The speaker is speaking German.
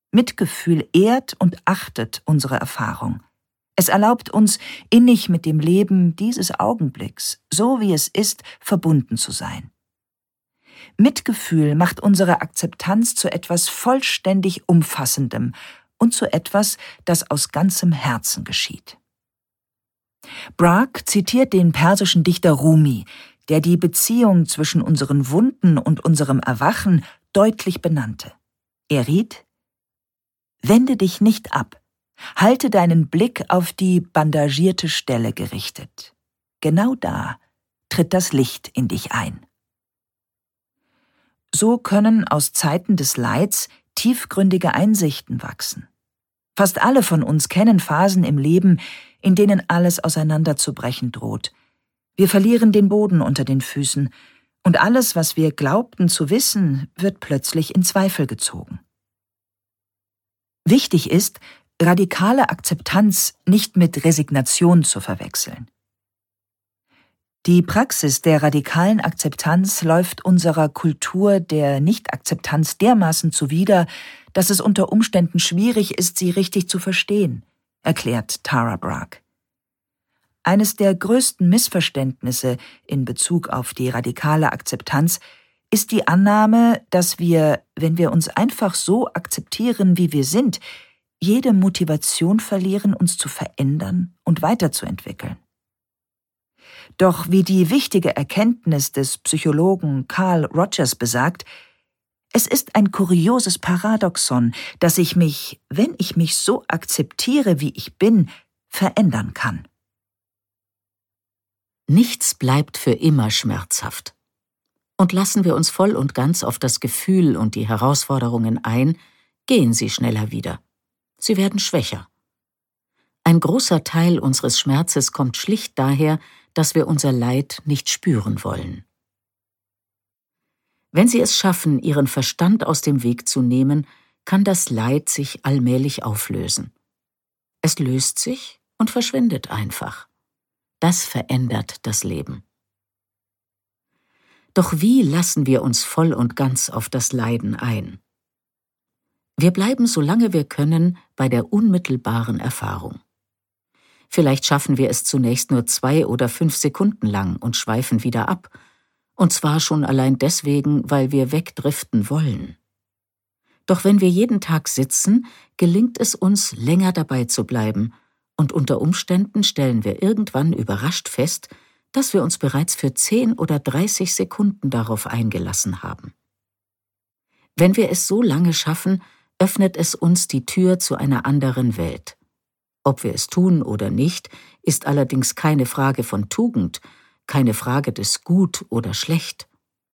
Mitgefühl ehrt und achtet unsere Erfahrung. Es erlaubt uns, innig mit dem Leben dieses Augenblicks, so wie es ist, verbunden zu sein. Mitgefühl macht unsere Akzeptanz zu etwas vollständig Umfassendem und zu etwas, das aus ganzem Herzen geschieht. Bragg zitiert den persischen Dichter Rumi, der die Beziehung zwischen unseren Wunden und unserem Erwachen deutlich benannte. Er riet: Wende dich nicht ab, halte deinen Blick auf die bandagierte Stelle gerichtet. Genau da tritt das Licht in dich ein. So können aus Zeiten des Leids tiefgründige Einsichten wachsen. Fast alle von uns kennen Phasen im Leben, in denen alles auseinanderzubrechen droht. Wir verlieren den Boden unter den Füßen, und alles, was wir glaubten zu wissen, wird plötzlich in Zweifel gezogen. Wichtig ist, radikale Akzeptanz nicht mit Resignation zu verwechseln. Die Praxis der radikalen Akzeptanz läuft unserer Kultur der Nichtakzeptanz dermaßen zuwider, dass es unter Umständen schwierig ist, sie richtig zu verstehen, erklärt Tara Brach. Eines der größten Missverständnisse in Bezug auf die radikale Akzeptanz ist die Annahme, dass wir, wenn wir uns einfach so akzeptieren, wie wir sind, jede Motivation verlieren, uns zu verändern und weiterzuentwickeln. Doch wie die wichtige Erkenntnis des Psychologen Carl Rogers besagt, es ist ein kurioses Paradoxon, dass ich mich, wenn ich mich so akzeptiere, wie ich bin, verändern kann. Nichts bleibt für immer schmerzhaft. Und lassen wir uns voll und ganz auf das Gefühl und die Herausforderungen ein, gehen sie schneller wieder. Sie werden schwächer. Ein großer Teil unseres Schmerzes kommt schlicht daher, dass wir unser Leid nicht spüren wollen. Wenn Sie es schaffen, Ihren Verstand aus dem Weg zu nehmen, kann das Leid sich allmählich auflösen. Es löst sich und verschwindet einfach. Das verändert das Leben. Doch wie lassen wir uns voll und ganz auf das Leiden ein? Wir bleiben, solange wir können, bei der unmittelbaren Erfahrung. Vielleicht schaffen wir es zunächst nur 2 oder 5 Sekunden lang und schweifen wieder ab, und zwar schon allein deswegen, weil wir wegdriften wollen. Doch wenn wir jeden Tag sitzen, gelingt es uns, länger dabei zu bleiben, und unter Umständen stellen wir irgendwann überrascht fest, dass wir uns bereits für 10 oder 30 Sekunden darauf eingelassen haben. Wenn wir es so lange schaffen, öffnet es uns die Tür zu einer anderen Welt. Ob wir es tun oder nicht, ist allerdings keine Frage von Tugend, keine Frage des Gut oder Schlecht.